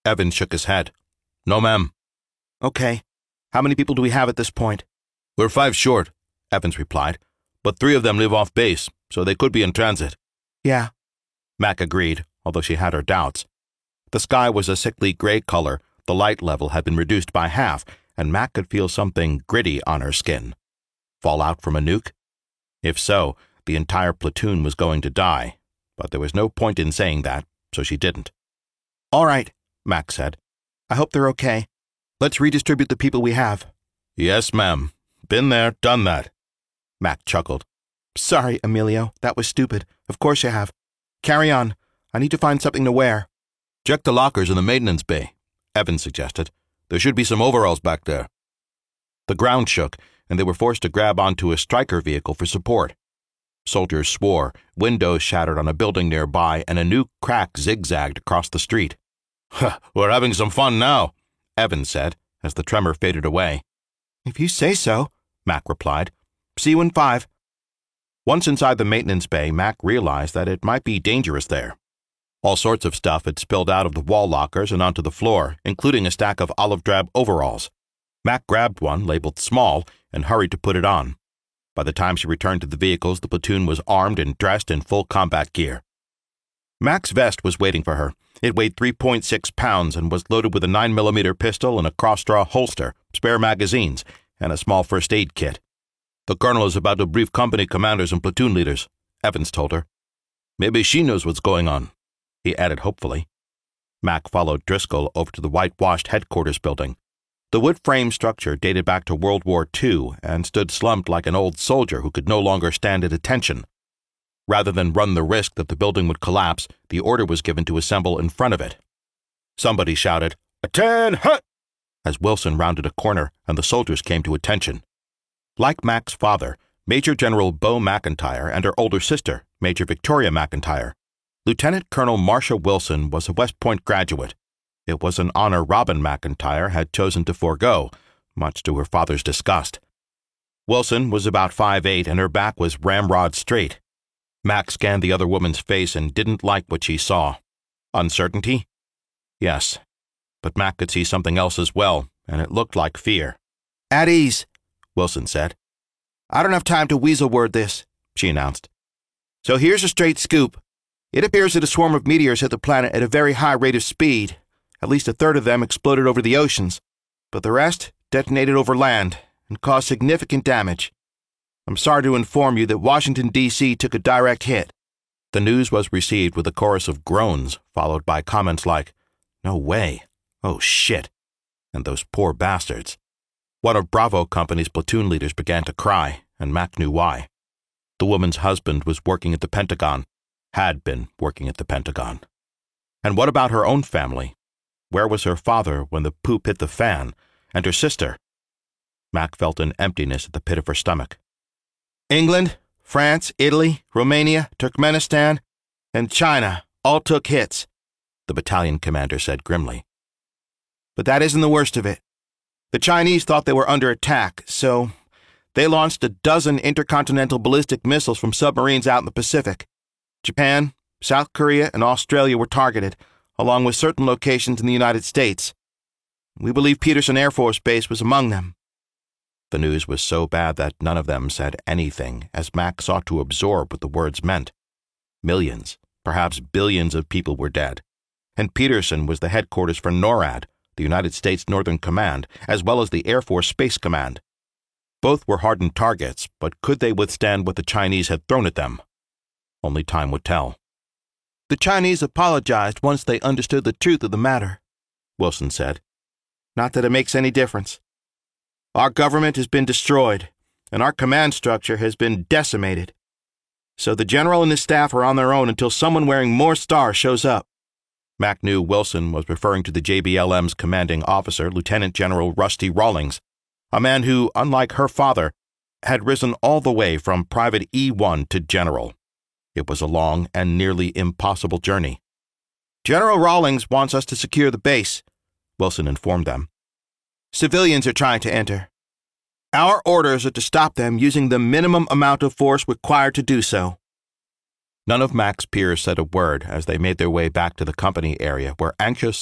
Evans shook his head. No, ma'am. Okay. How many people do we have at this point? We're 5 short, Evans replied, but 3 of them live off base, so they could be in transit. Yeah. Mac agreed, although she had her doubts. The sky was a sickly gray color, the light level had been reduced by half, and Mac could feel something gritty on her skin. Fallout from a nuke? If so, the entire platoon was going to die, but there was no point in saying that, so she didn't. All right, Mac said. I hope they're okay. Let's redistribute the people we have. Yes, ma'am. Been there, done that. Mac chuckled. Sorry, Emilio. That was stupid. Of course you have. Carry on. I need to find something to wear. Check the lockers in the maintenance bay, Evans suggested. There should be some overalls back there. The ground shook, and they were forced to grab onto a Stryker vehicle for support. Soldiers swore, windows shattered on a building nearby, and a new crack zigzagged across the street. We're having some fun now, Evans said, as the tremor faded away. If you say so, Mac replied. See you in 5. Once inside the maintenance bay, Mac realized that it might be dangerous there. All sorts of stuff had spilled out of the wall lockers and onto the floor, including a stack of olive-drab overalls. Mac grabbed one, labeled small, and hurried to put it on. By the time she returned to the vehicles, the platoon was armed and dressed in full combat gear. Mac's vest was waiting for her. It weighed 3.6 pounds and was loaded with a 9mm pistol and a cross-draw holster, spare magazines, and a small first aid kit. The colonel is about to brief company commanders and platoon leaders, Evans told her. Maybe she knows what's going on, he added hopefully. Mac followed Driscoll over to the whitewashed headquarters building. The wood frame structure dated back to World War II and stood slumped like an old soldier who could no longer stand at attention. Rather than run the risk that the building would collapse, the order was given to assemble in front of it. Somebody shouted, "Attend, hut!" as Wilson rounded a corner and the soldiers came to attention. Like Mac's father, Major General Beau McIntyre and her older sister, Major Victoria McIntyre, Lieutenant Colonel Marcia Wilson was a West Point graduate. It was an honor Robin McIntyre had chosen to forego, much to her father's disgust. Wilson was about 5'8", and her back was ramrod straight. Mac scanned the other woman's face and didn't like what she saw. Uncertainty? Yes. But Mac could see something else as well, and it looked like fear. At ease, Wilson said. I don't have time to weasel word this, she announced. So here's a straight scoop. It appears that a swarm of meteors hit the planet at a very high rate of speed. At least a third of them exploded over the oceans, but the rest detonated over land and caused significant damage. I'm sorry to inform you that Washington, D.C. took a direct hit. The news was received with a chorus of groans, followed by comments like, "No way. Oh, shit. And those poor bastards." One of Bravo Company's platoon leaders began to cry, and Mac knew why. The woman's husband was working at the Pentagon, had been working at the Pentagon. And what about her own family? Where was her father when the poop hit the fan, and her sister? Mac felt an emptiness at the pit of her stomach. England, France, Italy, Romania, Turkmenistan, and China all took hits, the battalion commander said grimly. But that isn't the worst of it. The Chinese thought they were under attack, so they launched a dozen intercontinental ballistic missiles from submarines out in the Pacific. Japan, South Korea, and Australia were targeted, along with certain locations in the United States. We believe Peterson Air Force Base was among them. The news was so bad that none of them said anything as Mac sought to absorb what the words meant. Millions, perhaps billions of people were dead, and Peterson was the headquarters for NORAD, the United States Northern Command, as well as the Air Force Space Command. Both were hardened targets, but could they withstand what the Chinese had thrown at them? Only time would tell. The Chinese apologized once they understood the truth of the matter, Wilson said. Not that it makes any difference. Our government has been destroyed, and our command structure has been decimated. So the general and his staff are on their own until someone wearing more stars shows up. Mac knew Wilson was referring to the JBLM's commanding officer, Lieutenant General Rusty Rawlings, a man who, unlike her father, had risen all the way from Private E1 to General. It was a long and nearly impossible journey. General Rawlings wants us to secure the base, Wilson informed them. Civilians are trying to enter. Our orders are to stop them using the minimum amount of force required to do so. None of Mac's peers said a word as they made their way back to the company area where anxious